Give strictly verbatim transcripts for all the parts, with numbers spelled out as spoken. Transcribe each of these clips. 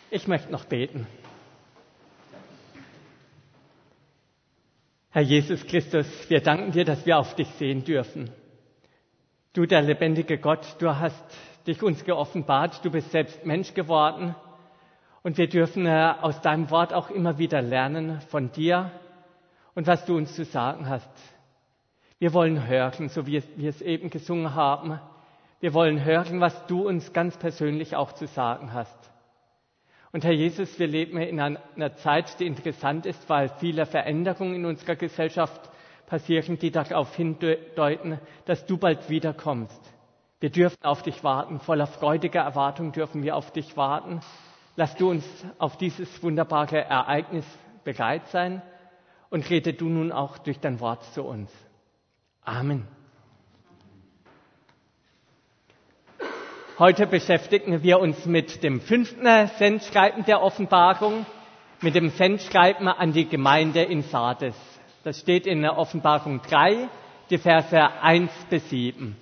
Ich möchte noch beten. Herr Jesus Christus, wir danken dir, dass wir auf dich sehen dürfen. Du, der lebendige Gott, du hast dich uns geoffenbart, du bist selbst Mensch geworden und wir dürfen aus deinem Wort auch immer wieder lernen von dir und was du uns zu sagen hast. Wir wollen hören, so wie wir es eben gesungen haben. Wir wollen hören, was du uns ganz persönlich auch zu sagen hast. Und Herr Jesus, wir leben in einer Zeit, die interessant ist, weil viele Veränderungen in unserer Gesellschaft passieren, die darauf hindeuten, dass du bald wiederkommst. Wir dürfen auf dich warten, voller freudiger Erwartung dürfen wir auf dich warten. Lass du uns auf dieses wunderbare Ereignis bereit sein und rede du nun auch durch dein Wort zu uns. Amen. Heute beschäftigen wir uns mit dem fünften Sendschreiben der Offenbarung, mit dem Sendschreiben an die Gemeinde in Sardes. Das steht in der Offenbarung drei, die Verse eins bis sieben.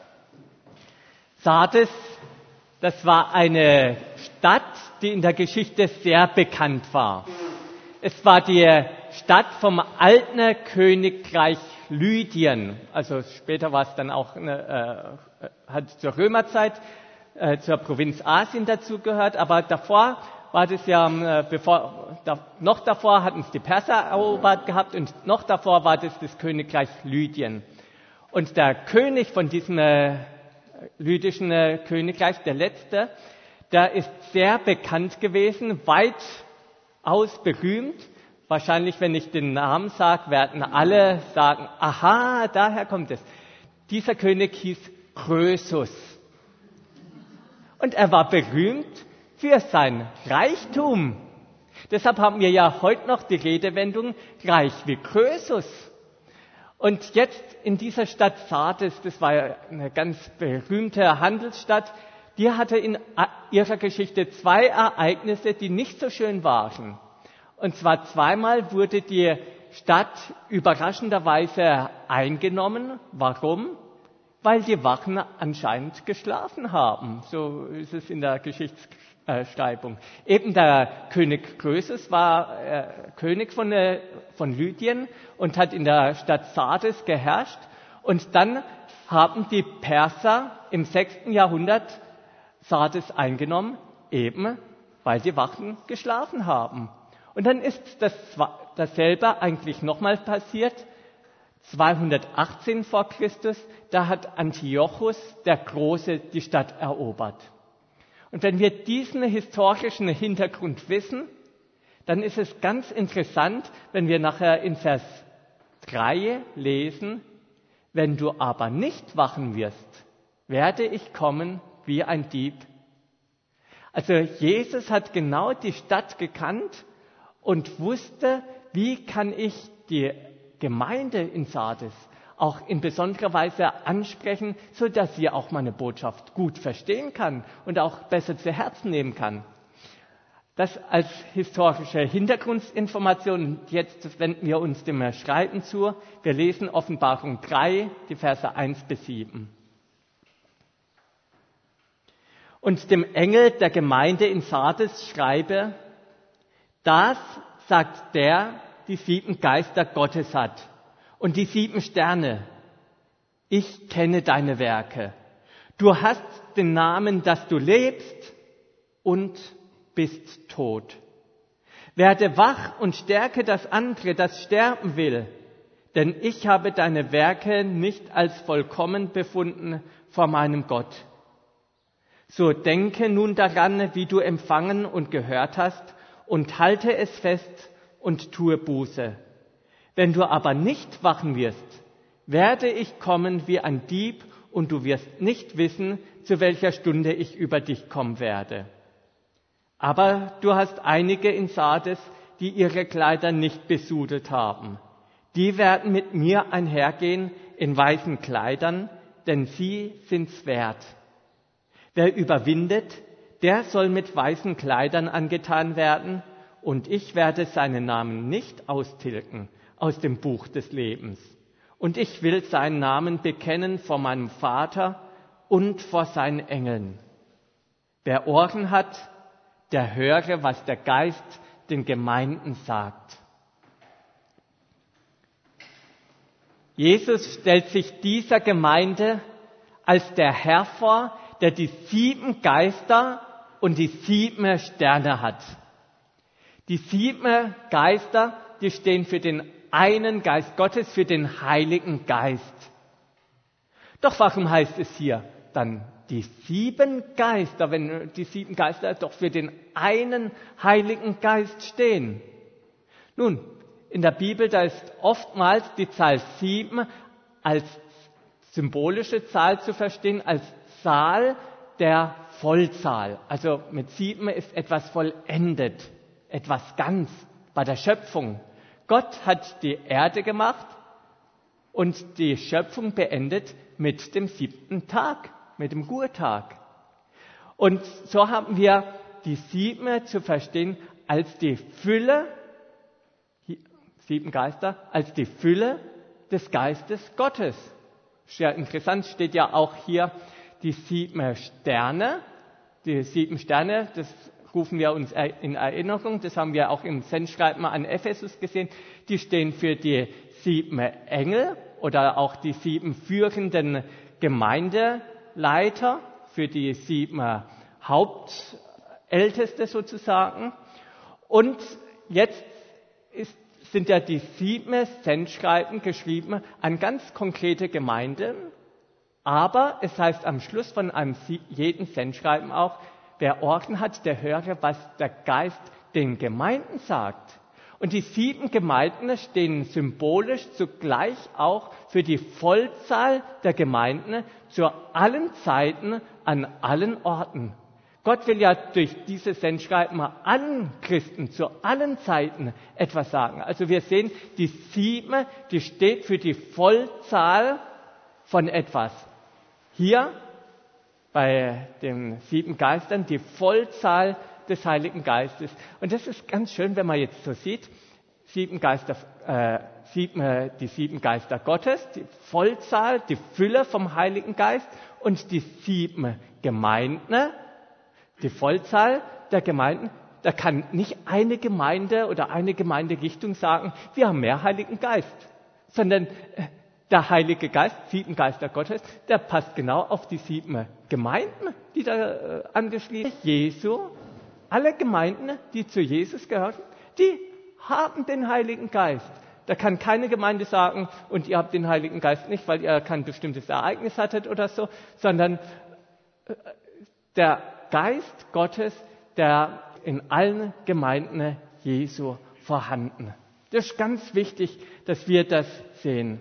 Sardes, das war eine Stadt, die in der Geschichte sehr bekannt war. Es war die Stadt vom alten Königreich Lydien, also später war es dann auch eine, äh, hat zur Römerzeit äh, zur Provinz Asien dazugehört, aber davor war das ja, äh, bevor, da, noch davor hatten es die Perser erobert gehabt und noch davor war das das Königreich Lydien. Und der König von diesem äh, lydischen äh, Königreich, der letzte, der ist sehr bekannt gewesen, weitaus berühmt. Wahrscheinlich, wenn ich den Namen sage, werden alle sagen, aha, daher kommt es. Dieser König hieß Krösus. Und er war berühmt für sein Reichtum. Deshalb haben wir ja heute noch die Redewendung, reich wie Krösus. Und jetzt in dieser Stadt Sardes, das war ja eine ganz berühmte Handelsstadt, die hatte in ihrer Geschichte zwei Ereignisse, die nicht so schön waren. Und zwar zweimal wurde die Stadt überraschenderweise eingenommen. Warum? Weil die Wachen anscheinend geschlafen haben. So ist es in der Geschichtsschreibung. Eben der König Krösus war äh, König von, äh, von Lydien und hat in der Stadt Sardes geherrscht. Und dann haben die Perser im sechsten Jahrhundert Sardes eingenommen, eben weil die Wachen geschlafen haben. Und dann ist das, dasselbe eigentlich nochmal passiert, zweihundertachtzehn vor Christus, da hat Antiochus der Große die Stadt erobert. Und wenn wir diesen historischen Hintergrund wissen, dann ist es ganz interessant, wenn wir nachher in Vers drei lesen, wenn du aber nicht wachen wirst, werde ich kommen wie ein Dieb. Also Jesus hat genau die Stadt gekannt, und wusste, wie kann ich die Gemeinde in Sardes auch in besonderer Weise ansprechen, so dass sie auch meine Botschaft gut verstehen kann und auch besser zu Herzen nehmen kann. Das als historische Hintergrundinformation. Jetzt wenden wir uns dem Schreiben zu. Wir lesen Offenbarung drei, die Verse eins bis sieben. Und dem Engel der Gemeinde in Sardes schreibe, das sagt der, die sieben Geister Gottes hat und die sieben Sterne. Ich kenne deine Werke. Du hast den Namen, dass du lebst und bist tot. Werde wach und stärke das andere, das sterben will, denn ich habe deine Werke nicht als vollkommen befunden vor meinem Gott. So denke nun daran, wie du empfangen und gehört hast, und halte es fest und tue Buße. Wenn du aber nicht wachen wirst, werde ich kommen wie ein Dieb, und du wirst nicht wissen, zu welcher Stunde ich über dich kommen werde. Aber du hast einige in Sardes, die ihre Kleider nicht besudelt haben. Die werden mit mir einhergehen in weißen Kleidern, denn sie sind's wert. Wer überwindet, der soll mit weißen Kleidern angetan werden, und ich werde seinen Namen nicht austilgen aus dem Buch des Lebens. Und ich will seinen Namen bekennen vor meinem Vater und vor seinen Engeln. Wer Ohren hat, der höre, was der Geist den Gemeinden sagt. Jesus stellt sich dieser Gemeinde als der Herr vor, der die sieben Geister und die sieben Sterne hat. Die sieben Geister, die stehen für den einen Geist Gottes, für den Heiligen Geist. Doch warum heißt es hier dann die sieben Geister, wenn die sieben Geister doch für den einen Heiligen Geist stehen? Nun, in der Bibel, da ist oftmals die Zahl sieben als symbolische Zahl zu verstehen, als Zahl der Vollzahl. Also mit sieben ist etwas vollendet, etwas ganz bei der Schöpfung. Gott hat die Erde gemacht und die Schöpfung beendet mit dem siebten Tag, mit dem Ruhetag. Und so haben wir die sieben zu verstehen als die Fülle, sieben Geister, als die Fülle des Geistes Gottes. Sehr interessant, steht ja auch hier die sieben Sterne. Die sieben Sterne, das rufen wir uns in Erinnerung, das haben wir auch im Sendschreiben an Ephesus gesehen, die stehen für die sieben Engel oder auch die sieben führenden Gemeindeleiter, für die sieben Hauptälteste sozusagen. Und jetzt ist, sind ja die sieben Sendschreiben geschrieben an ganz konkrete Gemeinden, aber es heißt am Schluss von einem jeden Sendschreiben auch, wer Ohren hat, der höre, was der Geist den Gemeinden sagt. Und die sieben Gemeinden stehen symbolisch zugleich auch für die Vollzahl der Gemeinden zu allen Zeiten, an allen Orten. Gott will ja durch diese Sendschreiben allen Christen zu allen Zeiten etwas sagen. Also wir sehen, die sieben, die steht für die Vollzahl von etwas. Hier bei den sieben Geistern die Vollzahl des Heiligen Geistes. Und das ist ganz schön, wenn man jetzt so sieht, sieben Geister, äh, sieben, äh, die sieben Geister Gottes, die Vollzahl, die Fülle vom Heiligen Geist und die sieben Gemeinden, die Vollzahl der Gemeinden. Da kann nicht eine Gemeinde oder eine Gemeinderichtung sagen, wir haben mehr Heiligen Geist, sondern äh, der Heilige Geist, sieben Geister Gottes, der passt genau auf die sieben Gemeinden, die da äh, angeschrieben sind. Jesu, alle Gemeinden, die zu Jesus gehören, die haben den Heiligen Geist. Da kann keine Gemeinde sagen, und ihr habt den Heiligen Geist nicht, weil ihr kein bestimmtes Ereignis hattet oder so, sondern äh, der Geist Gottes, der in allen Gemeinden Jesu vorhanden. Das ist ganz wichtig, dass wir das sehen.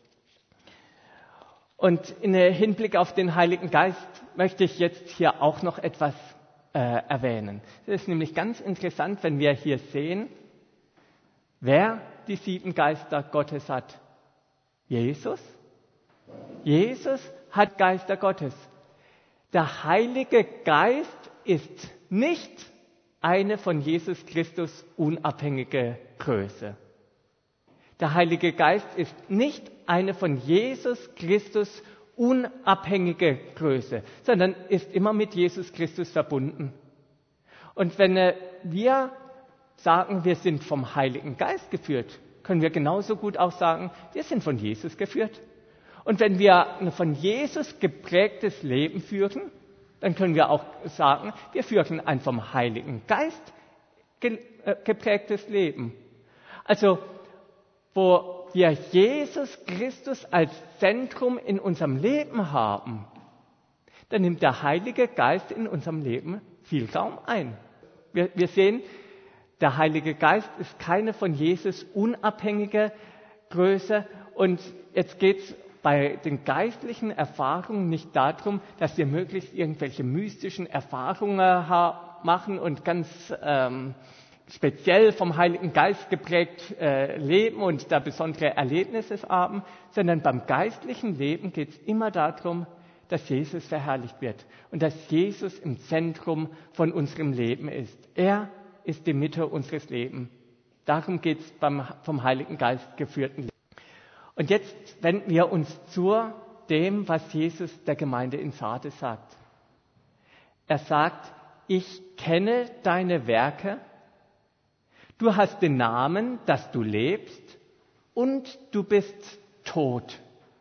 Und im Hinblick auf den Heiligen Geist möchte ich jetzt hier auch noch etwas äh, erwähnen. Es ist nämlich ganz interessant, wenn wir hier sehen, wer die sieben Geister Gottes hat. Jesus. Jesus hat Geister Gottes. Der Heilige Geist ist nicht eine von Jesus Christus unabhängige Größe. Der Heilige Geist ist nicht eine von Jesus Christus unabhängige Größe, sondern ist immer mit Jesus Christus verbunden. Und wenn wir sagen, wir sind vom Heiligen Geist geführt, können wir genauso gut auch sagen, wir sind von Jesus geführt. Und wenn wir ein von Jesus geprägtes Leben führen, dann können wir auch sagen, wir führen ein vom Heiligen Geist geprägtes Leben. Also, wo wir Jesus Christus als Zentrum in unserem Leben haben, dann nimmt der Heilige Geist in unserem Leben viel Raum ein. Wir, wir sehen, der Heilige Geist ist keine von Jesus unabhängige Größe. Und jetzt geht es bei den geistlichen Erfahrungen nicht darum, dass wir möglichst irgendwelche mystischen Erfahrungen machen und ganz ähm, speziell vom Heiligen Geist geprägt äh, leben und da besondere Erlebnisse haben, sondern beim geistlichen Leben geht es immer darum, dass Jesus verherrlicht wird und dass Jesus im Zentrum von unserem Leben ist. Er ist die Mitte unseres Lebens. Darum geht es beim vom Heiligen Geist geführten Leben. Und jetzt wenden wir uns zu dem, was Jesus der Gemeinde in Sardes sagt. Er sagt, ich kenne deine Werke, du hast den Namen, dass du lebst und du bist tot.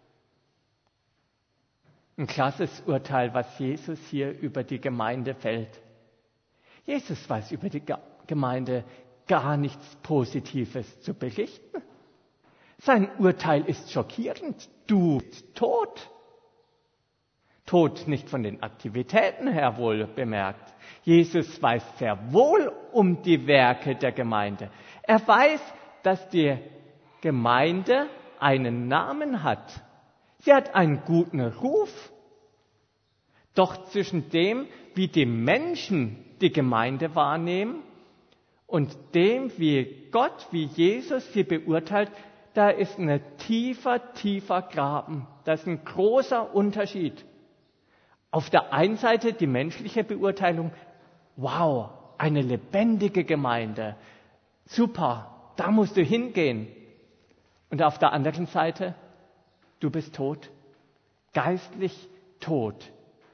Ein krasses Urteil, was Jesus hier über die Gemeinde fällt. Jesus weiß über die Gemeinde gar nichts Positives zu berichten. Sein Urteil ist schockierend. Du bist tot. Tot nicht von den Aktivitäten her wohl bemerkt. Jesus weiß sehr wohl um die Werke der Gemeinde. Er weiß, dass die Gemeinde einen Namen hat. Sie hat einen guten Ruf. Doch zwischen dem, wie die Menschen die Gemeinde wahrnehmen und dem, wie Gott, wie Jesus sie beurteilt, da ist ein tiefer, tiefer Graben. Das ist ein großer Unterschied. Auf der einen Seite die menschliche Beurteilung, wow, eine lebendige Gemeinde, super, da musst du hingehen. Und auf der anderen Seite, du bist tot, geistlich tot.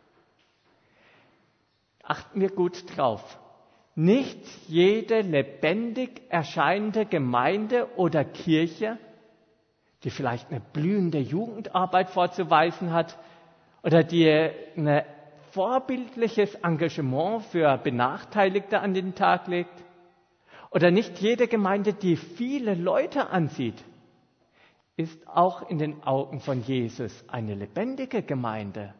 Achten wir gut drauf. Nicht jede lebendig erscheinende Gemeinde oder Kirche, die vielleicht eine blühende Jugendarbeit vorzuweisen hat oder die ein vorbildliches Engagement für Benachteiligte an den Tag legt, oder nicht jede Gemeinde, die viele Leute ansieht, ist auch in den Augen von Jesus eine lebendige Gemeinde.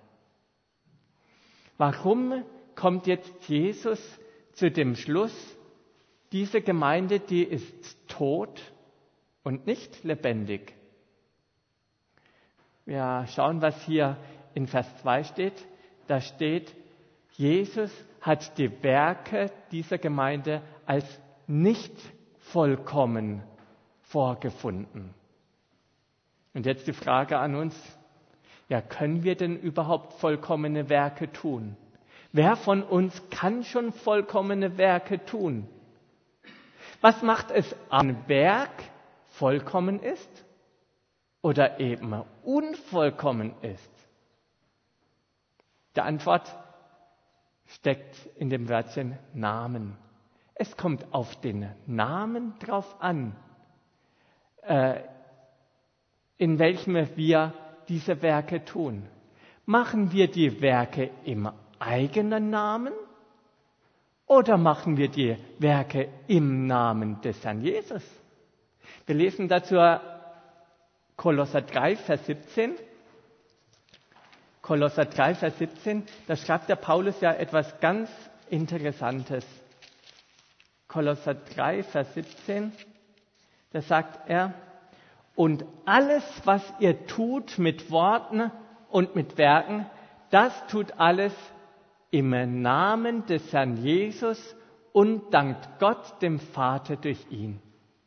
Warum kommt jetzt Jesus zu dem Schluss, diese Gemeinde, die ist tot und nicht lebendig? Wir schauen, was hier in Vers zwei steht. Da steht, Jesus hat die Werke dieser Gemeinde als nicht vollkommen vorgefunden. Und jetzt die Frage an uns, ja, können wir denn überhaupt vollkommene Werke tun? Wer von uns kann schon vollkommene Werke tun? Was macht es, ein Werk vollkommen ist oder eben unvollkommen ist? Die Antwort steckt in dem Wörtchen Namen. Es kommt auf den Namen drauf an, äh, in welchem wir diese Werke tun. Machen wir die Werke im eigenen Namen oder machen wir die Werke im Namen des Herrn Jesus? Wir lesen dazu Kolosser drei, Vers siebzehn. Kolosser drei, Vers siebzehn, da schreibt der Paulus ja etwas ganz Interessantes. Kolosser drei, Vers siebzehn, da sagt er, und alles, was ihr tut mit Worten und mit Werken, das tut alles im Namen des Herrn Jesus und dankt Gott, dem Vater, durch ihn.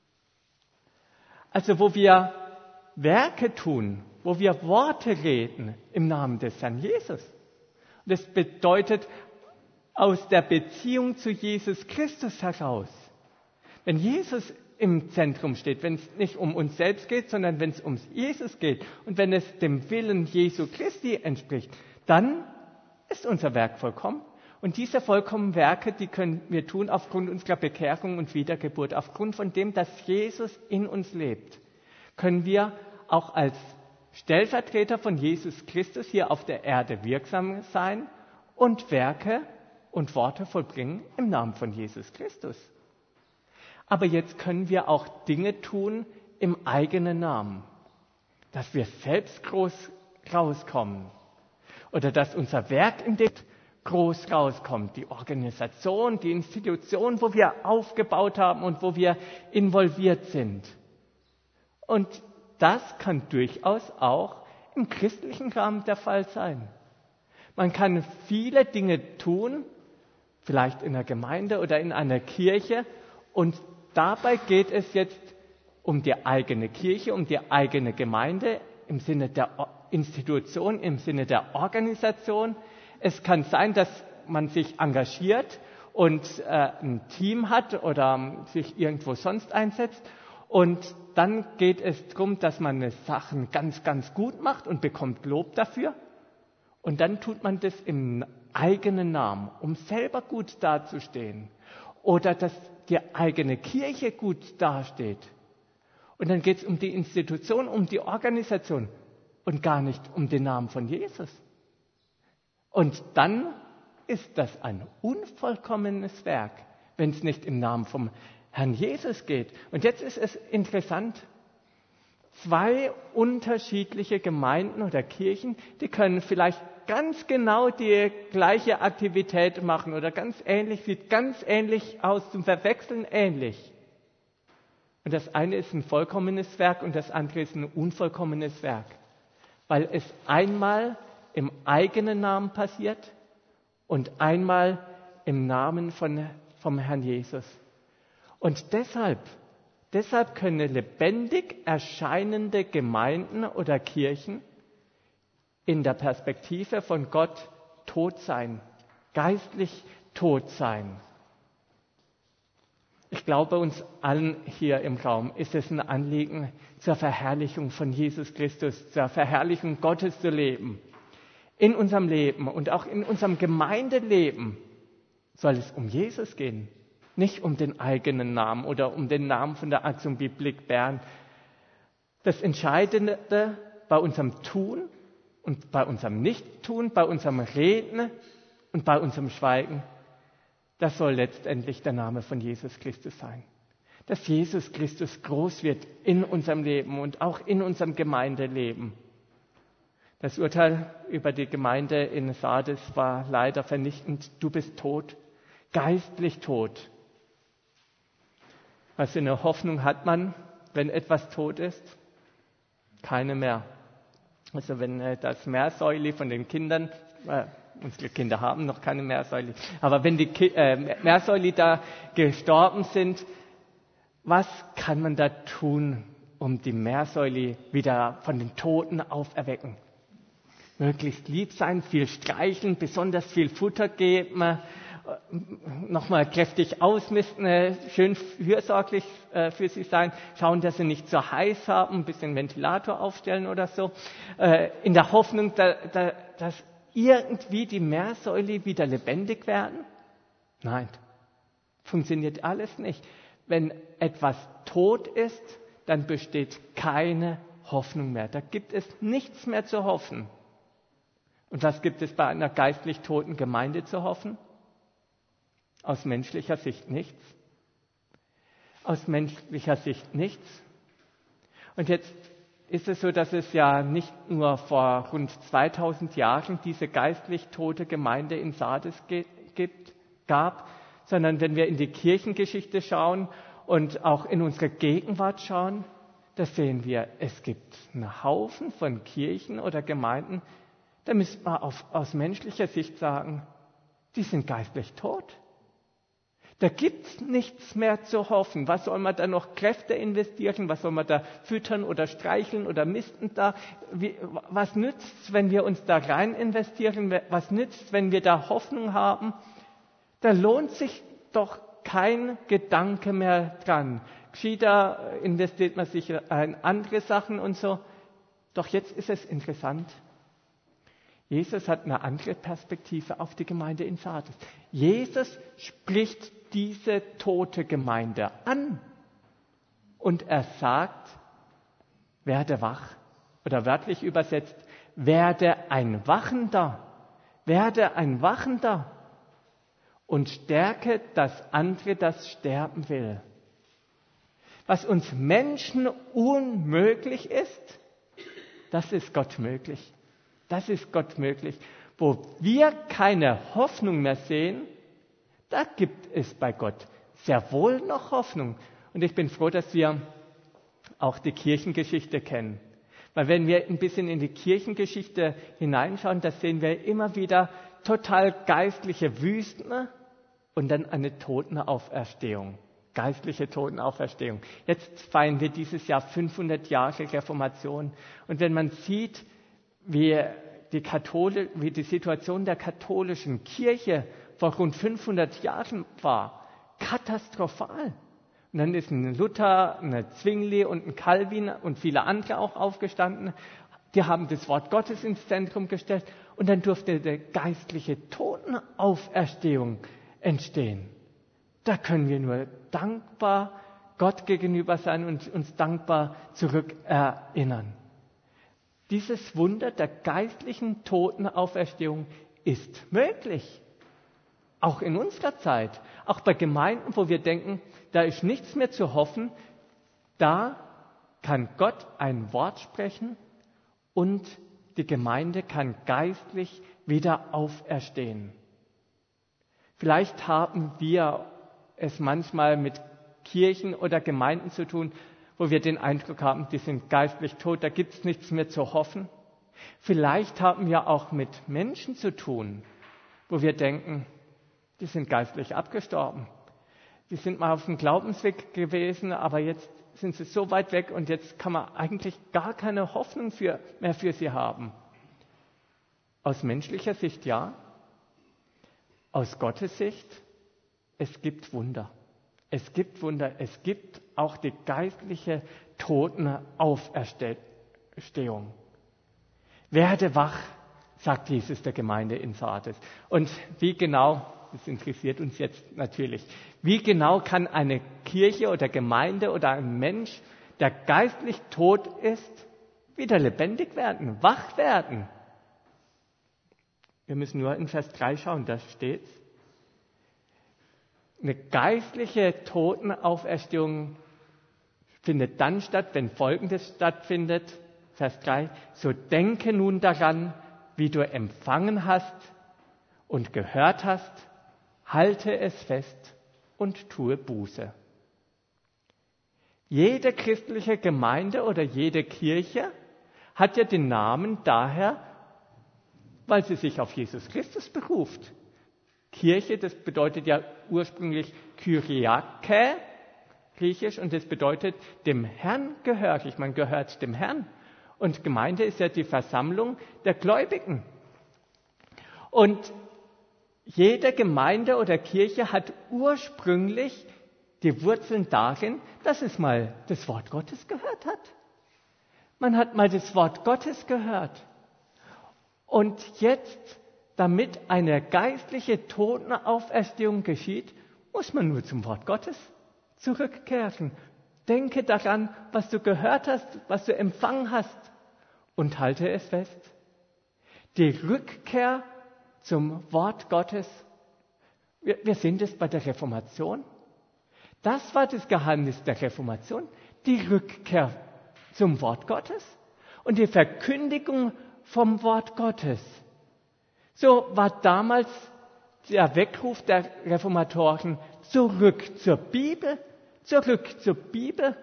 Also wo wir Werke tun, wo wir Worte reden im Namen des Herrn Jesus. Und das bedeutet aus der Beziehung zu Jesus Christus heraus. Wenn Jesus im Zentrum steht, wenn es nicht um uns selbst geht, sondern wenn es um Jesus geht und wenn es dem Willen Jesu Christi entspricht, dann ist unser Werk vollkommen. Und diese vollkommenen Werke, die können wir tun aufgrund unserer Bekehrung und Wiedergeburt, aufgrund von dem, dass Jesus in uns lebt, können wir auch als Stellvertreter von Jesus Christus hier auf der Erde wirksam sein und Werke und Worte vollbringen im Namen von Jesus Christus. Aber jetzt können wir auch Dinge tun im eigenen Namen, dass wir selbst groß rauskommen oder dass unser Werk in dem groß rauskommt, die Organisation, die Institution, wo wir aufgebaut haben und wo wir involviert sind. Und das kann durchaus auch im christlichen Rahmen der Fall sein. Man kann viele Dinge tun, vielleicht in einer Gemeinde oder in einer Kirche, und dabei geht es jetzt um die eigene Kirche, um die eigene Gemeinde im Sinne der Institution, im Sinne der Organisation. Es kann sein, dass man sich engagiert und äh, ein Team hat oder sich irgendwo sonst einsetzt. Und dann geht es darum, dass man eine Sachen ganz, ganz gut macht und bekommt Lob dafür. Und dann tut man das im eigenen Namen, um selber gut dazustehen. Oder dass die eigene Kirche gut dasteht. Und dann geht es um die Institution, um die Organisation und gar nicht um den Namen von Jesus. Und dann ist das ein unvollkommenes Werk, wenn es nicht im Namen vom Herrn Jesus geht. Und jetzt ist es interessant, zwei unterschiedliche Gemeinden oder Kirchen, die können vielleicht ganz genau die gleiche Aktivität machen oder ganz ähnlich, sieht ganz ähnlich aus, zum Verwechseln ähnlich. Und das eine ist ein vollkommenes Werk und das andere ist ein unvollkommenes Werk, weil es einmal im eigenen Namen passiert und einmal im Namen von, vom Herrn Jesus. Und deshalb Deshalb können lebendig erscheinende Gemeinden oder Kirchen in der Perspektive von Gott tot sein, geistlich tot sein. Ich glaube, uns allen hier im Raum ist es ein Anliegen, zur Verherrlichung von Jesus Christus, zur Verherrlichung Gottes zu leben. In unserem Leben und auch in unserem Gemeindeleben soll es um Jesus gehen. Nicht um den eigenen Namen oder um den Namen von der Aktion Biblik Bern. Das Entscheidende bei unserem Tun und bei unserem Nichttun, bei unserem Reden und bei unserem Schweigen, das soll letztendlich der Name von Jesus Christus sein. Dass Jesus Christus groß wird in unserem Leben und auch in unserem Gemeindeleben. Das Urteil über die Gemeinde in Sardes war leider vernichtend. Du bist tot, geistlich tot. Was für eine Hoffnung hat man, wenn etwas tot ist? Keine mehr. Also wenn äh, das Meersäuli von den Kindern, äh, unsere Kinder haben noch keine Meersäuli, aber wenn die Ki- äh, Meersäuli da gestorben sind, was kann man da tun, um die Meersäuli wieder von den Toten auferwecken? Möglichst lieb sein, viel streicheln, besonders viel Futter geben, nochmal kräftig ausmisten, schön fürsorglich äh, für sie sein, schauen, dass sie nicht so heiß haben, ein bisschen Ventilator aufstellen oder so, äh, in der Hoffnung, da, da, dass irgendwie die Meersäule wieder lebendig werden? Nein, funktioniert alles nicht. Wenn etwas tot ist, dann besteht keine Hoffnung mehr. Da gibt es nichts mehr zu hoffen. Und was gibt es bei einer geistlich toten Gemeinde zu hoffen? Aus menschlicher Sicht nichts. Aus menschlicher Sicht nichts. Und jetzt ist es so, dass es ja nicht nur vor rund zweitausend Jahren diese geistlich tote Gemeinde in Sardes gibt, gab, sondern wenn wir in die Kirchengeschichte schauen und auch in unsere Gegenwart schauen, da sehen wir, es gibt einen Haufen von Kirchen oder Gemeinden, da müsste man auf, aus menschlicher Sicht sagen, die sind geistlich tot. Da gibt's nichts mehr zu hoffen. Was soll man da noch Kräfte investieren? Was soll man da füttern oder streicheln oder misten da? Wie, was nützt's, wenn wir uns da rein investieren? Was nützt's, wenn wir da Hoffnung haben? Da lohnt sich doch kein Gedanke mehr dran. Gescheiter investiert man sich in andere Sachen und so. Doch jetzt ist es interessant. Jesus hat eine andere Perspektive auf die Gemeinde in Sardes. Jesus spricht diese tote Gemeinde an und er sagt, werde wach, oder wörtlich übersetzt, werde ein Wachender, werde ein Wachender und stärke das andere, das sterben will. Was uns Menschen unmöglich ist, das ist Gott möglich. Das ist Gott möglich. Wo wir keine Hoffnung mehr sehen, da gibt es bei Gott sehr wohl noch Hoffnung. Und ich bin froh, dass wir auch die Kirchengeschichte kennen. Weil wenn wir ein bisschen in die Kirchengeschichte hineinschauen, da sehen wir immer wieder total geistliche Wüsten und dann eine Totenauferstehung. Geistliche Totenauferstehung. Jetzt feiern wir dieses Jahr fünfhundert Jahre Reformation. Und wenn man sieht, wie die, Katholi- wie die Situation der katholischen Kirche vor rund fünfhundert Jahren war, katastrophal. Und dann ist ein Luther, ein Zwingli und ein Calvin und viele andere auch aufgestanden, die haben das Wort Gottes ins Zentrum gestellt und dann durfte eine geistliche Totenauferstehung entstehen. Da können wir nur dankbar Gott gegenüber sein und uns dankbar zurückerinnern. Dieses Wunder der geistlichen Totenauferstehung ist möglich. Auch in unserer Zeit, auch bei Gemeinden, wo wir denken, da ist nichts mehr zu hoffen, da kann Gott ein Wort sprechen und die Gemeinde kann geistlich wieder auferstehen. Vielleicht haben wir es manchmal mit Kirchen oder Gemeinden zu tun, wo wir den Eindruck haben, die sind geistlich tot, da gibt es nichts mehr zu hoffen. Vielleicht haben wir auch mit Menschen zu tun, wo wir denken, die sind geistlich abgestorben. Die sind mal auf dem Glaubensweg gewesen, aber jetzt sind sie so weit weg und jetzt kann man eigentlich gar keine Hoffnung für, mehr für sie haben. Aus menschlicher Sicht ja, aus Gottes Sicht, es gibt Wunder. Es gibt Wunder, es gibt auch die geistliche Totenauferstehung. Werde wach, sagt Jesus der Gemeinde in Sardes. Und wie genau, das interessiert uns jetzt natürlich, wie genau kann eine Kirche oder Gemeinde oder ein Mensch, der geistlich tot ist, wieder lebendig werden, wach werden? Wir müssen nur in Vers drei schauen, da steht's. Eine geistliche Totenauferstehung findet dann statt, wenn Folgendes stattfindet. Vers drei. So denke nun daran, wie du empfangen hast und gehört hast, halte es fest und tue Buße. Jede christliche Gemeinde oder jede Kirche hat ja den Namen daher, weil sie sich auf Jesus Christus beruft. Kirche, das bedeutet ja ursprünglich Kyriake, griechisch, und das bedeutet dem Herrn gehörig, man gehört dem Herrn. Und Gemeinde ist ja die Versammlung der Gläubigen. Und jede Gemeinde oder Kirche hat ursprünglich die Wurzeln darin, dass es mal das Wort Gottes gehört hat. Man hat mal das Wort Gottes gehört. Und jetzt, damit eine geistliche Totenauferstehung geschieht, muss man nur zum Wort Gottes zurückkehren. Denke daran, was du gehört hast, was du empfangen hast, und halte es fest. Die Rückkehr zum Wort Gottes, wir, wir sehen das bei der Reformation. Das war das Geheimnis der Reformation, die Rückkehr zum Wort Gottes und die Verkündigung vom Wort Gottes. So war damals der Weckruf der Reformatoren zurück zur Bibel, zurück zur Bibel.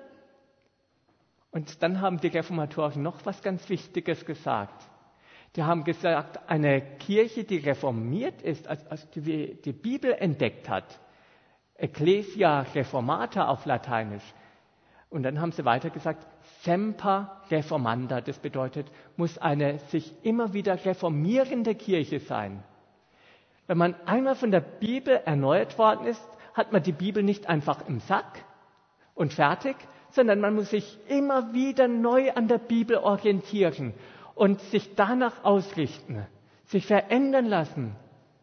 Und dann haben die Reformatoren noch was ganz Wichtiges gesagt. Die haben gesagt, eine Kirche, die reformiert ist, also die die Bibel entdeckt hat, Ecclesia Reformata auf Lateinisch. Und dann haben sie weiter gesagt, Semper Reformanda, das bedeutet, muss eine sich immer wieder reformierende Kirche sein. Wenn man einmal von der Bibel erneuert worden ist, hat man die Bibel nicht einfach im Sack und fertig, sondern man muss sich immer wieder neu an der Bibel orientieren und sich danach ausrichten, sich verändern lassen.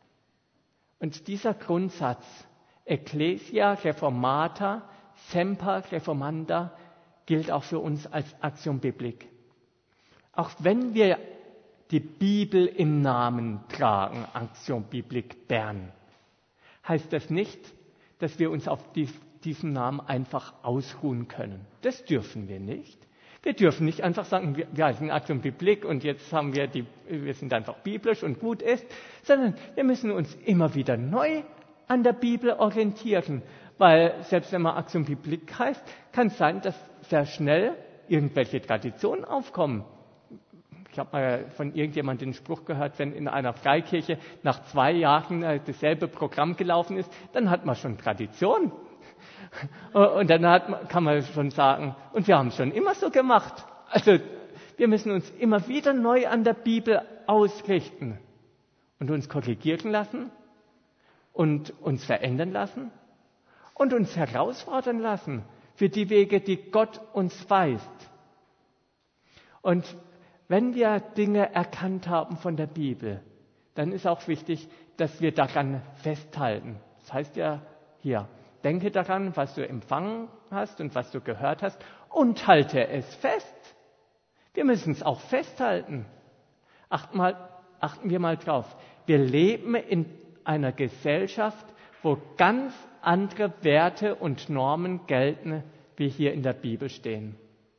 Und dieser Grundsatz, Ecclesia Reformata, Semper Reformanda, gilt auch für uns als Aktion Biblik. Auch wenn wir die Bibel im Namen tragen, Aktion Biblik Bern, heißt das nicht, dass wir uns auf dies, diesen Namen einfach ausruhen können. Das dürfen wir nicht. Wir dürfen nicht einfach sagen, wir, wir heißen Aktion Biblik und jetzt haben wir die, wir sind einfach biblisch und gut ist, sondern wir müssen uns immer wieder neu an der Bibel orientieren. Weil selbst wenn man Aktion Biblik heißt, kann es sein, dass sehr schnell irgendwelche Traditionen aufkommen. Ich habe mal von irgendjemandem den Spruch gehört, wenn in einer Freikirche nach zwei Jahren dasselbe Programm gelaufen ist, dann hat man schon Tradition. Und dann hat, kann man schon sagen, und wir haben es schon immer so gemacht. Also wir müssen uns immer wieder neu an der Bibel ausrichten und uns korrigieren lassen und uns verändern lassen. Und uns herausfordern lassen für die Wege, die Gott uns weist. Und wenn wir Dinge erkannt haben von der Bibel, dann ist auch wichtig, dass wir daran festhalten. Das heißt ja hier, denke daran, was du empfangen hast und was du gehört hast und halte es fest. Wir müssen es auch festhalten. Achten, mal, achten wir mal drauf. Wir leben in einer Gesellschaft, wo ganz andere Werte und Normen gelten, wie hier in der Bibel stehen.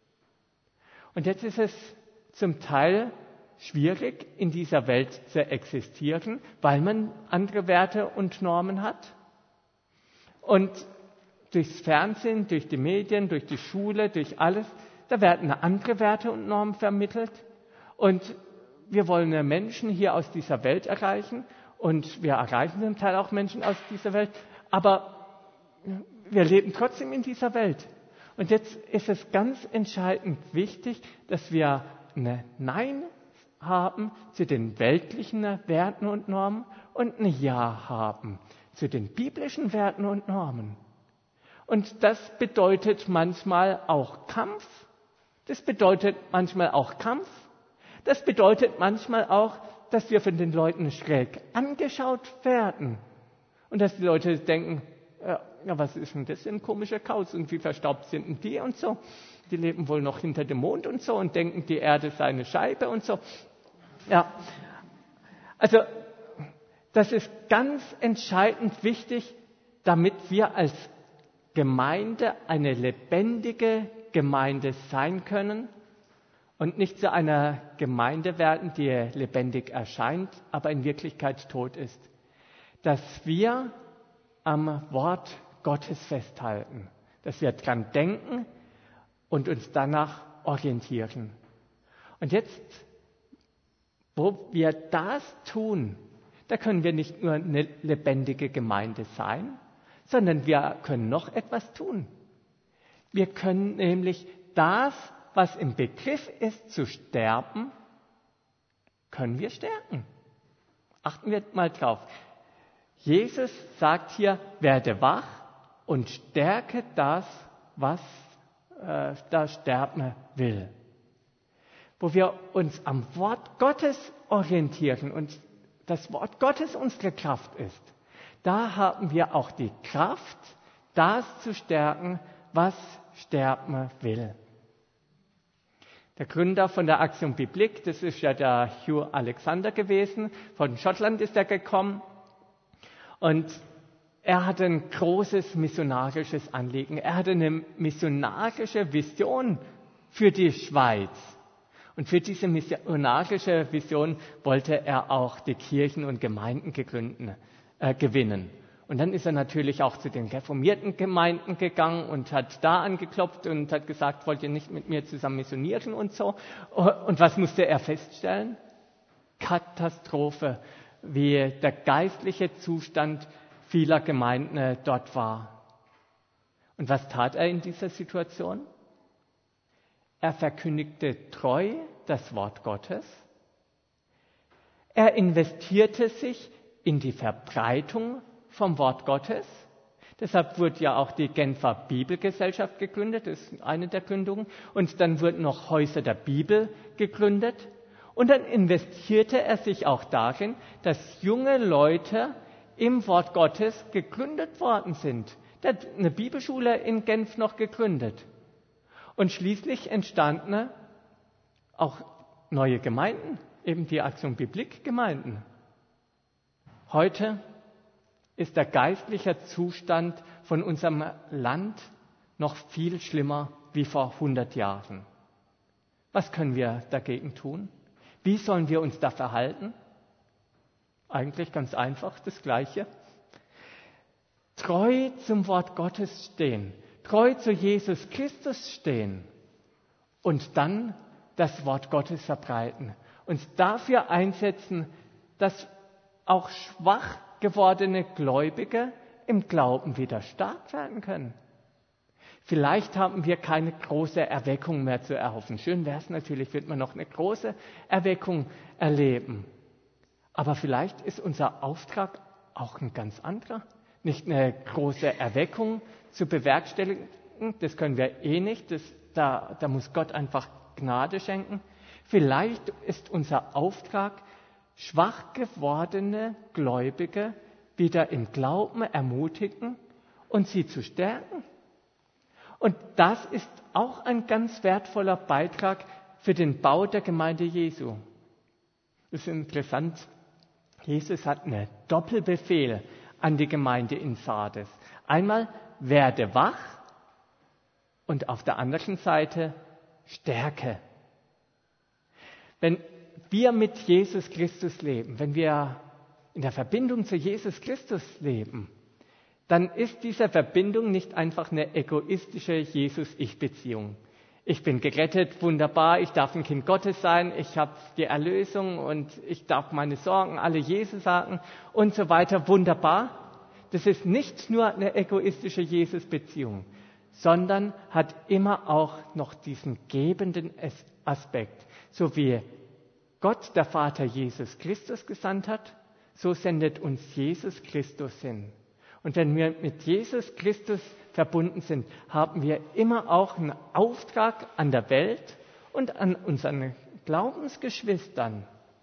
Und jetzt ist es zum Teil schwierig, in dieser Welt zu existieren, weil man andere Werte und Normen hat. Und durchs Fernsehen, durch die Medien, durch die Schule, durch alles, da werden andere Werte und Normen vermittelt. Und wir wollen Menschen hier aus dieser Welt erreichen. Und wir erreichen zum Teil auch Menschen aus dieser Welt. Aber wir leben trotzdem in dieser Welt. Und jetzt ist es ganz entscheidend wichtig, dass wir ein Nein haben zu den weltlichen Werten und Normen und ein Ja haben zu den biblischen Werten und Normen. Und das bedeutet manchmal auch Kampf. Das bedeutet manchmal auch Kampf. Das bedeutet manchmal auch, dass wir von den Leuten schräg angeschaut werden. Und dass die Leute denken, ja, ja, was ist denn das für ein komischer Kauz und wie verstaubt sind denn die und so. Die leben wohl noch hinter dem Mond und so und denken, die Erde sei eine Scheibe und so. Ja, also das ist ganz entscheidend wichtig, damit wir als Gemeinde eine lebendige Gemeinde sein können und nicht zu einer Gemeinde werden, die lebendig erscheint, aber in Wirklichkeit tot ist. Dass wir am Wort Gottes festhalten, dass wir dran denken und uns danach orientieren. Und jetzt, wo wir das tun, da können wir nicht nur eine lebendige Gemeinde sein, sondern wir können noch etwas tun. Wir können nämlich das, was im Begriff ist zu sterben, können wir stärken. Achten wir mal drauf. Jesus sagt hier, werde wach und stärke das, was äh, da sterben will. Wo wir uns am Wort Gottes orientieren und das Wort Gottes unsere Kraft ist, da haben wir auch die Kraft, das zu stärken, was sterben will. Der Gründer von der Action Biblique, das ist ja der Hugh Alexander gewesen, von Schottland ist er gekommen. Und er hatte ein großes missionarisches Anliegen. Er hatte eine missionarische Vision für die Schweiz. Und für diese missionarische Vision wollte er auch die Kirchen und Gemeinden gegründen, äh, gewinnen. Und dann ist er natürlich auch zu den reformierten Gemeinden gegangen und hat da angeklopft und hat gesagt, wollt ihr nicht mit mir zusammen missionieren und so. Und was musste er feststellen? Katastrophe, wie der geistliche Zustand vieler Gemeinden dort war. Und was tat er in dieser Situation? Er verkündigte treu das Wort Gottes. Er investierte sich in die Verbreitung vom Wort Gottes. Deshalb wurde ja auch die Genfer Bibelgesellschaft gegründet, das ist eine der Gründungen. Und dann wurden noch Häuser der Bibel gegründet. Und dann investierte er sich auch darin, dass junge Leute im Wort Gottes gegründet worden sind. Er hat eine Bibelschule in Genf noch gegründet. Und schließlich entstanden auch neue Gemeinden, eben die Action Biblique Gemeinden. Heute ist der geistliche Zustand von unserem Land noch viel schlimmer wie vor hundert Jahren. Was können wir dagegen tun? Wie sollen wir uns da verhalten? Eigentlich ganz einfach das Gleiche. Treu zum Wort Gottes stehen, treu zu Jesus Christus stehen und dann das Wort Gottes verbreiten. Uns dafür einsetzen, dass auch schwach gewordene Gläubige im Glauben wieder stark werden können. Vielleicht haben wir keine große Erweckung mehr zu erhoffen. Schön wäre es natürlich, wird man noch eine große Erweckung erleben. Aber vielleicht ist unser Auftrag auch ein ganz anderer. Nicht eine große Erweckung zu bewerkstelligen, das können wir eh nicht. Das, da, da muss Gott einfach Gnade schenken. Vielleicht ist unser Auftrag, schwach gewordene Gläubige wieder im Glauben ermutigen und sie zu stärken. Und das ist auch ein ganz wertvoller Beitrag für den Bau der Gemeinde Jesu. Das ist interessant. Jesus hat einen Doppelbefehl an die Gemeinde in Sardes. Einmal werde wach und auf der anderen Seite stärke. Wenn wir mit Jesus Christus leben, wenn wir in der Verbindung zu Jesus Christus leben, dann ist diese Verbindung nicht einfach eine egoistische Jesus-Ich-Beziehung. Ich bin gerettet, wunderbar, ich darf ein Kind Gottes sein, ich habe die Erlösung und ich darf meine Sorgen alle Jesus sagen und so weiter, wunderbar. Das ist nicht nur eine egoistische Jesus-Beziehung, sondern hat immer auch noch diesen gebenden Aspekt. So wie Gott, der Vater, Jesus Christus gesandt hat, so sendet uns Jesus Christus hin. Und wenn wir mit Jesus Christus verbunden sind, haben wir immer auch einen Auftrag an der Welt und an unseren Glaubensgeschwistern.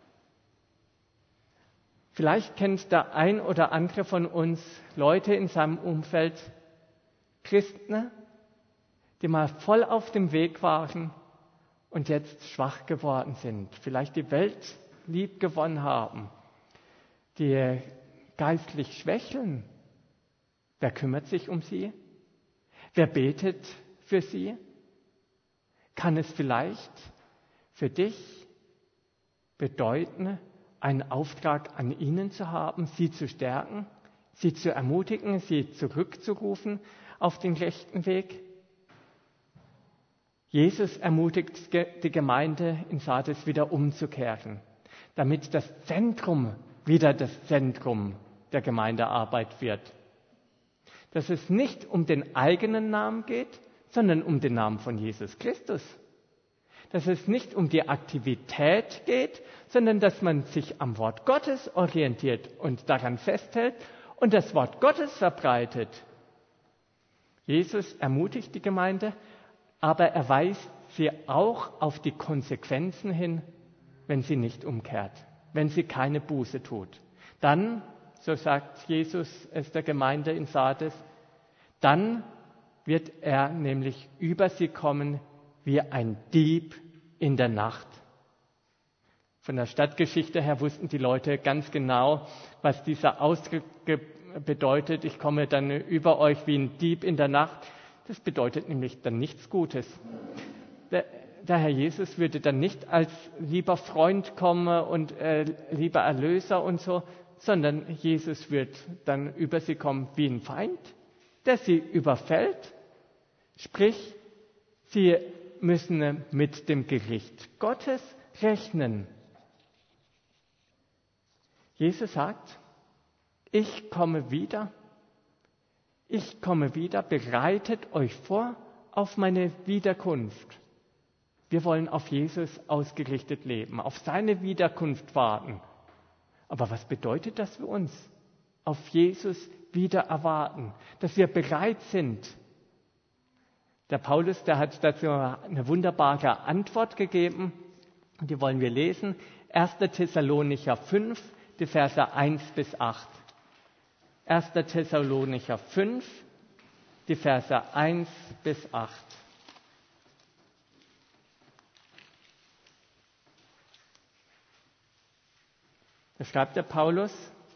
Vielleicht kennt der ein oder andere von uns Leute in seinem Umfeld, Christen, die mal voll auf dem Weg waren und jetzt schwach geworden sind, vielleicht die Welt lieb gewonnen haben, die geistlich schwächeln. Wer kümmert sich um sie? Wer betet für sie? Kann es vielleicht für dich bedeuten, einen Auftrag an ihnen zu haben, sie zu stärken, sie zu ermutigen, sie zurückzurufen auf den rechten Weg? Jesus ermutigt die Gemeinde in Sardes wieder umzukehren, damit das Zentrum wieder das Zentrum der Gemeindearbeit wird. Dass es nicht um den eigenen Namen geht, sondern um den Namen von Jesus Christus. Dass es nicht um die Aktivität geht, sondern dass man sich am Wort Gottes orientiert und daran festhält und das Wort Gottes verbreitet. Jesus ermutigt die Gemeinde, aber er weist sie auch auf die Konsequenzen hin, wenn sie nicht umkehrt, wenn sie keine Buße tut. Dann, so sagt Jesus es der Gemeinde in Sardes, dann wird er nämlich über sie kommen wie ein Dieb in der Nacht. Von der Stadtgeschichte her wussten die Leute ganz genau, was dieser Ausdruck bedeutet. Ich komme dann über euch wie ein Dieb in der Nacht. Das bedeutet nämlich dann nichts Gutes. Der, der Herr Jesus würde dann nicht als lieber Freund kommen und äh, lieber Erlöser und so, sondern Jesus wird dann über sie kommen wie ein Feind, der sie überfällt. Sprich, sie müssen mit dem Gericht Gottes rechnen. Jesus sagt, ich komme wieder. Ich komme wieder, bereitet euch vor auf meine Wiederkunft. Wir wollen auf Jesus ausgerichtet leben, auf seine Wiederkunft warten. Aber was bedeutet das für uns? Auf Jesus wieder erwarten, dass wir bereit sind. Der Paulus, der hat dazu eine wunderbare Antwort gegeben. Die wollen wir lesen. erster Thessalonicher fünf, die Verse eins bis acht. erster Thessalonicher fünf, die Verse eins bis acht. Da schreibt der Paulus,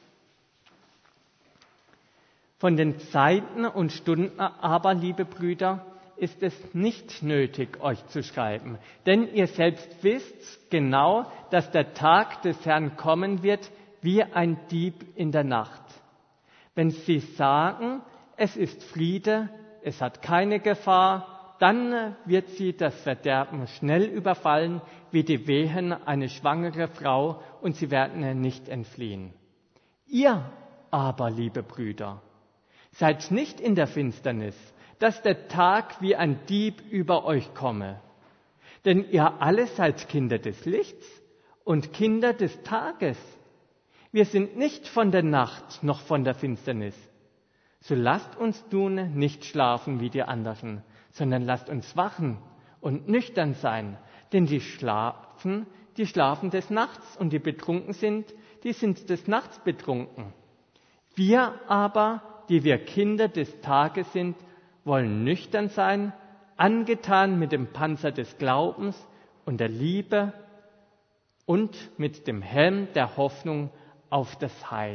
von den Zeiten und Stunden aber, liebe Brüder, ist es nicht nötig, euch zu schreiben. Denn ihr selbst wisst genau, dass der Tag des Herrn kommen wird wie ein Dieb in der Nacht. Wenn sie sagen, es ist Friede, es hat keine Gefahr, dann wird sie das Verderben schnell überfallen, wie die Wehen eine schwangere Frau, und sie werden nicht entfliehen. Ihr aber, liebe Brüder, seid nicht in der Finsternis, dass der Tag wie ein Dieb über euch komme. Denn ihr alle seid Kinder des Lichts und Kinder des Tages. Wir sind nicht von der Nacht noch von der Finsternis. So lasst uns nun nicht schlafen wie die anderen, sondern lasst uns wachen und nüchtern sein. Denn die schlafen, die schlafen des Nachts, und die betrunken sind, die sind des Nachts betrunken. Wir aber, die wir Kinder des Tages sind, wollen nüchtern sein, angetan mit dem Panzer des Glaubens und der Liebe und mit dem Helm der Hoffnung auf das Heil.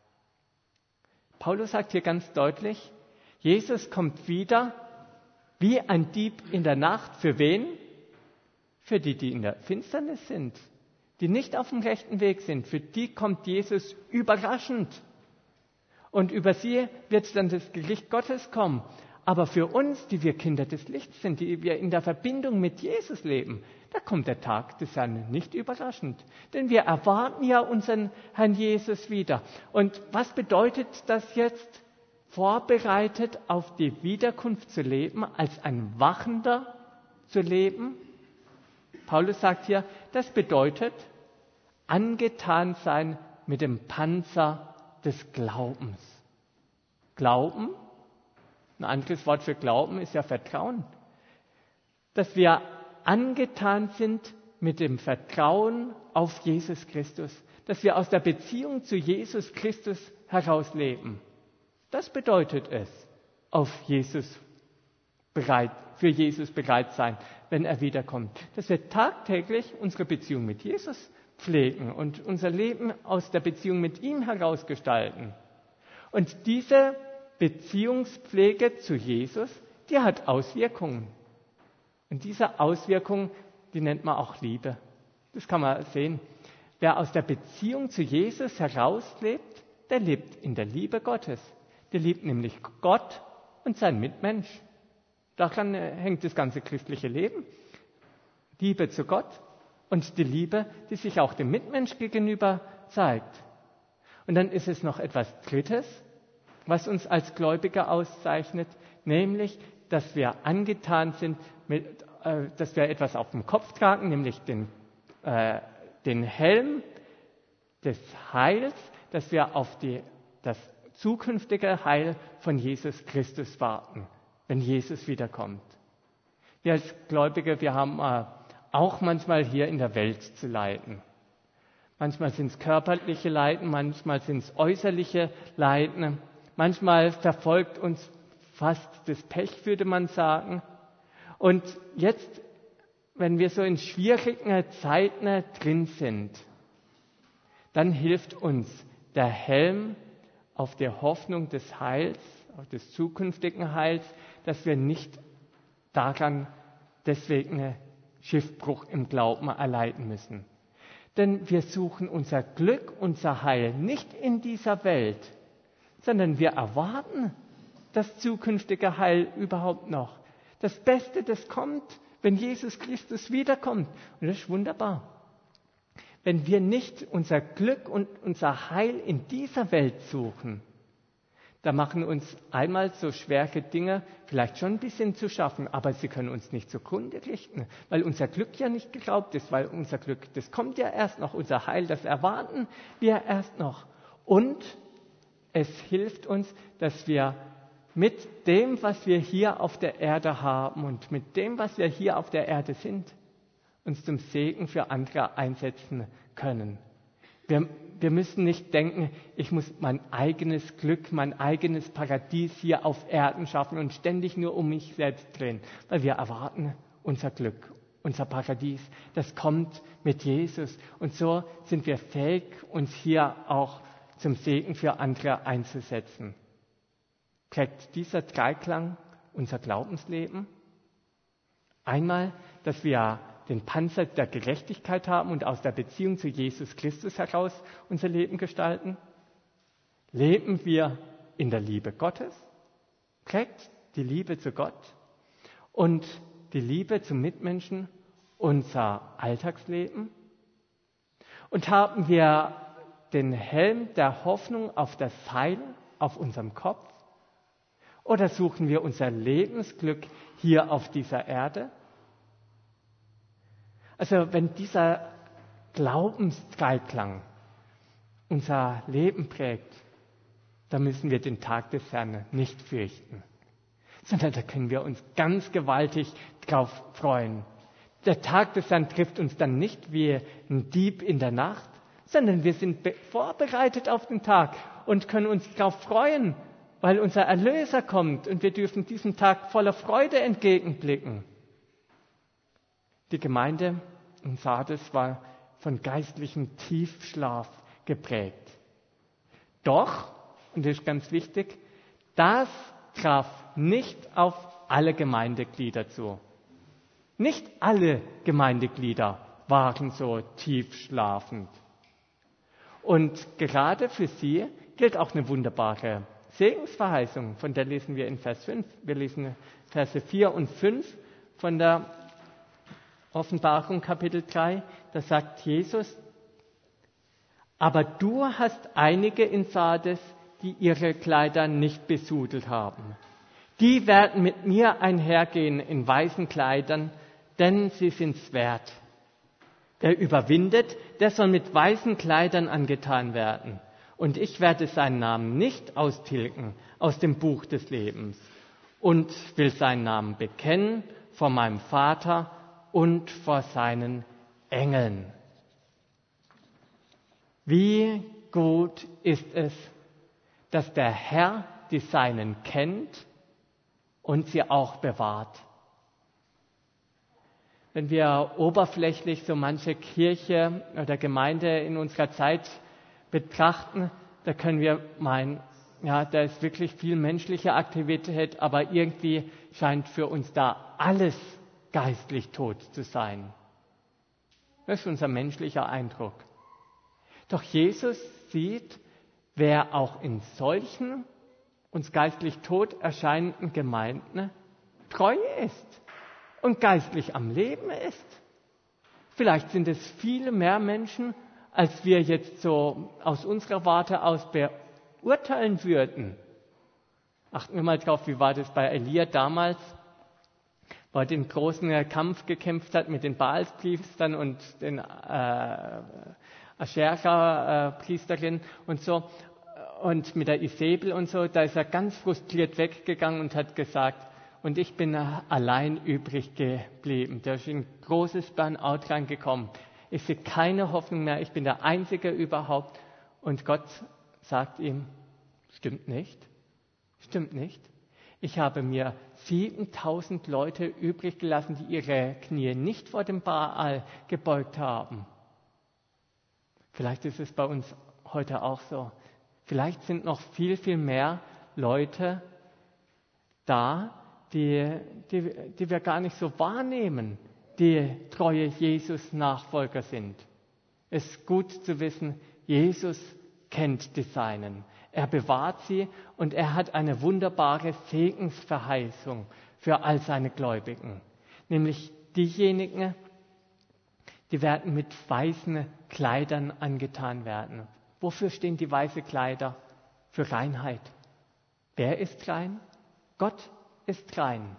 Paulus sagt hier ganz deutlich, Jesus kommt wieder wie ein Dieb in der Nacht. Für wen? Für die, die in der Finsternis sind, die nicht auf dem rechten Weg sind. Für die kommt Jesus überraschend. Und über sie wird dann das Gericht Gottes kommen. Aber für uns, die wir Kinder des Lichts sind, die wir in der Verbindung mit Jesus leben, da kommt der Tag des Herrn nicht überraschend. Denn wir erwarten ja unseren Herrn Jesus wieder. Und was bedeutet das jetzt, vorbereitet auf die Wiederkunft zu leben, als ein Wachender zu leben? Paulus sagt hier, das bedeutet, angetan sein mit dem Panzer des Glaubens. Glauben, ein anderes Wort für Glauben ist ja Vertrauen. Dass wir angetan sind mit dem Vertrauen auf Jesus Christus. Dass wir aus der Beziehung zu Jesus Christus herausleben. Das bedeutet es, auf Jesus bereit, für Jesus bereit sein, wenn er wiederkommt. Dass wir tagtäglich unsere Beziehung mit Jesus pflegen und unser Leben aus der Beziehung mit ihm herausgestalten. Und diese Beziehungspflege zu Jesus, die hat Auswirkungen. Und diese Auswirkungen, die nennt man auch Liebe. Das kann man sehen. Wer aus der Beziehung zu Jesus herauslebt, der lebt in der Liebe Gottes. Der liebt nämlich Gott und sein Mitmensch. Daran hängt das ganze christliche Leben. Liebe zu Gott und die Liebe, die sich auch dem Mitmensch gegenüber zeigt. Und dann ist es noch etwas Drittes, was uns als Gläubige auszeichnet, nämlich, dass wir angetan sind, mit, äh, dass wir etwas auf dem Kopf tragen, nämlich den, äh, den Helm des Heils, dass wir auf die, das zukünftige Heil von Jesus Christus warten, wenn Jesus wiederkommt. Wir als Gläubige, wir haben äh, auch manchmal hier in der Welt zu leiden. Manchmal sind es körperliche Leiden, manchmal sind es äußerliche Leiden. Manchmal verfolgt uns fast das Pech, würde man sagen. Und jetzt, wenn wir so in schwierigen Zeiten drin sind, dann hilft uns der Helm auf der Hoffnung des Heils, auf des zukünftigen Heils, dass wir nicht daran deswegen Schiffbruch im Glauben erleiden müssen. Denn wir suchen unser Glück, unser Heil nicht in dieser Welt, sondern wir erwarten das zukünftige Heil überhaupt noch. Das Beste, das kommt, wenn Jesus Christus wiederkommt. Und das ist wunderbar. Wenn wir nicht unser Glück und unser Heil in dieser Welt suchen, da machen uns einmal so schwere Dinge vielleicht schon ein bisschen zu schaffen, aber sie können uns nicht zugrunde richten, weil unser Glück ja nicht geraubt ist, weil unser Glück, das kommt ja erst noch, unser Heil, das erwarten wir erst noch. Und es hilft uns, dass wir mit dem, was wir hier auf der Erde haben und mit dem, was wir hier auf der Erde sind, uns zum Segen für andere einsetzen können. Wir, wir müssen nicht denken, ich muss mein eigenes Glück, mein eigenes Paradies hier auf Erden schaffen und ständig nur um mich selbst drehen, weil wir erwarten unser Glück, unser Paradies. Das kommt mit Jesus. Und so sind wir fähig, uns hier auch zum Segen für andere einzusetzen. Prägt dieser Dreiklang unser Glaubensleben? Einmal, dass wir den Panzer der Gerechtigkeit haben und aus der Beziehung zu Jesus Christus heraus unser Leben gestalten? Leben wir in der Liebe Gottes? Prägt die Liebe zu Gott und die Liebe zum Mitmenschen unser Alltagsleben? Und haben wir den Helm der Hoffnung auf das Heil auf unserem Kopf? Oder suchen wir unser Lebensglück hier auf dieser Erde? Also wenn dieser Glaubensdreiklang unser Leben prägt, dann müssen wir den Tag des Herrn nicht fürchten, sondern da können wir uns ganz gewaltig drauf freuen. Der Tag des Herrn trifft uns dann nicht wie ein Dieb in der Nacht, sondern wir sind be- vorbereitet auf den Tag und können uns darauf freuen, weil unser Erlöser kommt und wir dürfen diesem Tag voller Freude entgegenblicken. Die Gemeinde in Sardes war von geistlichem Tiefschlaf geprägt. Doch, und das ist ganz wichtig, das traf nicht auf alle Gemeindeglieder zu. Nicht alle Gemeindeglieder waren so tiefschlafend. Und gerade für sie gilt auch eine wunderbare Segensverheißung, von der lesen wir in Vers fünf. Wir lesen Verse vier und fünf von der Offenbarung Kapitel drei. Da sagt Jesus: Aber du hast einige in Sardes, die ihre Kleider nicht besudelt haben. Die werden mit mir einhergehen in weißen Kleidern, denn sie sind's wert. Der überwindet, der soll mit weißen Kleidern angetan werden. Und ich werde seinen Namen nicht austilgen aus dem Buch des Lebens und will seinen Namen bekennen vor meinem Vater und vor seinen Engeln. Wie gut ist es, dass der Herr die Seinen kennt und sie auch bewahrt. Wenn wir oberflächlich so manche Kirche oder Gemeinde in unserer Zeit betrachten, da können wir meinen, ja, da ist wirklich viel menschliche Aktivität, aber irgendwie scheint für uns da alles geistlich tot zu sein. Das ist unser menschlicher Eindruck. Doch Jesus sieht, wer auch in solchen uns geistlich tot erscheinenden Gemeinden treu ist und geistlich am Leben ist. Vielleicht sind es viele mehr Menschen, als wir jetzt so aus unserer Warte aus beurteilen würden. Achten wir mal drauf, wie war das bei Elia damals, wo er den großen Kampf gekämpft hat mit den Baalspriestern und den äh, Aschera-Priesterin und so und mit der Isabel und so. Da ist er ganz frustriert weggegangen und hat gesagt, und ich bin allein übrig geblieben. Da ist ein großes Burnout reingekommen. Ich sehe keine Hoffnung mehr, ich bin der Einzige überhaupt. Und Gott sagt ihm, stimmt nicht, stimmt nicht. Ich habe mir siebentausend Leute übrig gelassen, die ihre Knie nicht vor dem Baal gebeugt haben. Vielleicht ist es bei uns heute auch so. Vielleicht sind noch viel, viel mehr Leute da, die, die, die wir gar nicht so wahrnehmen, die treue Jesus-Nachfolger sind. Es ist gut zu wissen, Jesus kennt die Seinen. Er bewahrt sie und er hat eine wunderbare Segensverheißung für all seine Gläubigen. Nämlich diejenigen, die werden mit weißen Kleidern angetan werden. Wofür stehen die weißen Kleider? Für Reinheit. Wer ist rein? Gott ist rein.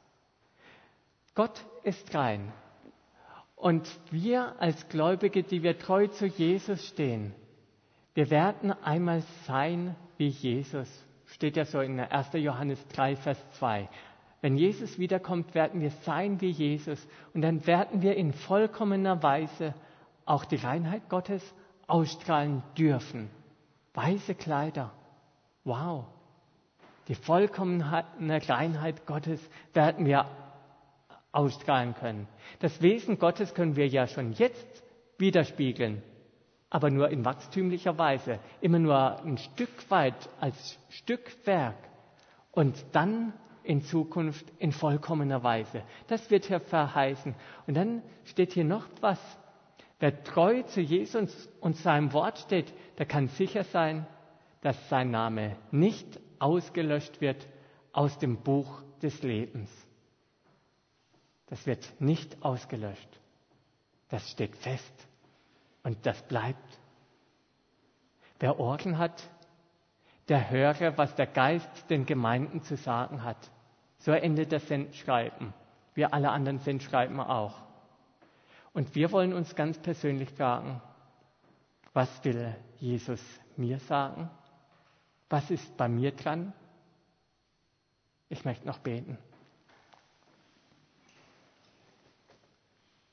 Gott ist rein. Und wir als Gläubige, die wir treu zu Jesus stehen, wir werden einmal sein wie Jesus. Steht ja so in erster Johannes drei, Vers zwei. Wenn Jesus wiederkommt, werden wir sein wie Jesus. Und dann werden wir in vollkommener Weise auch die Reinheit Gottes ausstrahlen dürfen. Weiße Kleider. Wow. Die vollkommene Reinheit Gottes werden wir ausstrahlen können. Das Wesen Gottes können wir ja schon jetzt widerspiegeln, aber nur in wachstümlicher Weise, immer nur ein Stück weit als Stückwerk und dann in Zukunft in vollkommener Weise. Das wird hier verheißen. Und dann steht hier noch was. Wer treu zu Jesus und seinem Wort steht, der kann sicher sein, dass sein Name nicht ausgelöscht wird aus dem Buch des Lebens. Das wird nicht ausgelöscht. Das steht fest und das bleibt. Wer Ohren hat, der höre, was der Geist den Gemeinden zu sagen hat. So endet das Sendschreiben, wie alle anderen Sendschreiben auch. Und wir wollen uns ganz persönlich fragen, was will Jesus mir sagen? Was ist bei mir dran? Ich möchte noch beten.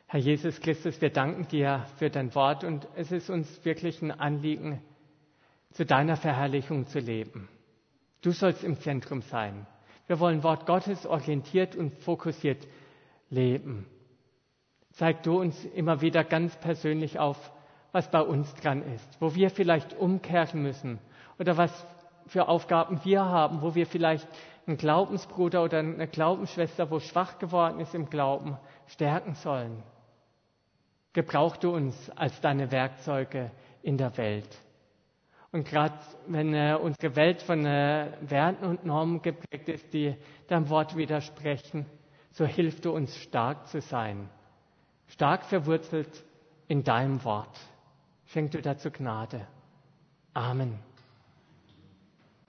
Herr Jesus Christus, wir danken dir für dein Wort und es ist uns wirklich ein Anliegen, zu deiner Verherrlichung zu leben. Du sollst im Zentrum sein. Wir wollen Wort Gottes orientiert und fokussiert leben. Zeig du uns immer wieder ganz persönlich auf, was bei uns dran ist, wo wir vielleicht umkehren müssen oder was für Aufgaben wir haben, wo wir vielleicht einen Glaubensbruder oder eine Glaubensschwester, wo schwach geworden ist im Glauben, stärken sollen. Gebrauch du uns als deine Werkzeuge in der Welt. Und gerade wenn äh, unsere Welt von äh, Werten und Normen geprägt ist, die deinem Wort widersprechen, so hilf du uns stark zu sein. Stark verwurzelt in deinem Wort. Schenk du dazu Gnade. Amen.